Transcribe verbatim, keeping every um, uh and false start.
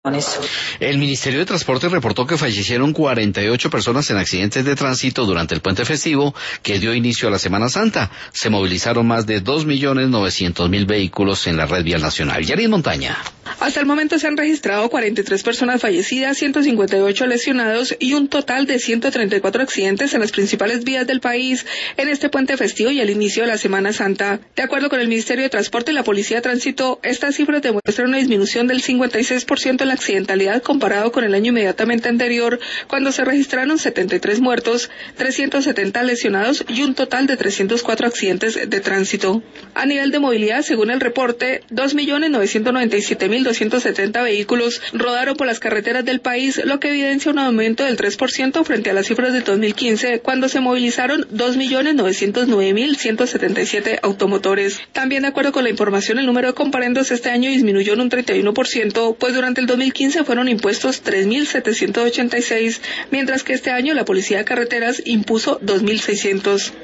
El Ministerio de Transporte reportó que fallecieron cuarenta y ocho personas en accidentes de tránsito durante el puente festivo que dio inicio a la Semana Santa. Se movilizaron más de dos millones novecientos mil vehículos en la red vial nacional. Yarin Montaña. Hasta el momento se han registrado cuarenta y tres personas fallecidas, ciento cincuenta y ocho lesionados y un total de ciento treinta y cuatro accidentes en las principales vías del país en este puente festivo y al inicio de la Semana Santa. De acuerdo con el Ministerio de Transporte y la Policía de Tránsito, estas cifras demuestran una disminución del cincuenta y seis por ciento en la accidentalidad comparado con el año inmediatamente anterior, cuando se registraron setenta y tres muertos, trescientos setenta lesionados y un total de trescientos cuatro accidentes de tránsito. A nivel de movilidad, según el reporte, dos millones novecientos noventa y siete mil doscientos setenta vehículos rodaron por las carreteras del país, lo que evidencia un aumento del tres por ciento frente a las cifras del dos mil quince, cuando se movilizaron dos millones novecientos nueve mil ciento setenta y siete automotores. También, de acuerdo con la información, el número de comparendos este año disminuyó en un treinta y uno por ciento, pues durante el dos mil quince fueron impuestos tres mil setecientos ochenta y seis, mientras que este año la Policía de Carreteras impuso dos mil seiscientos.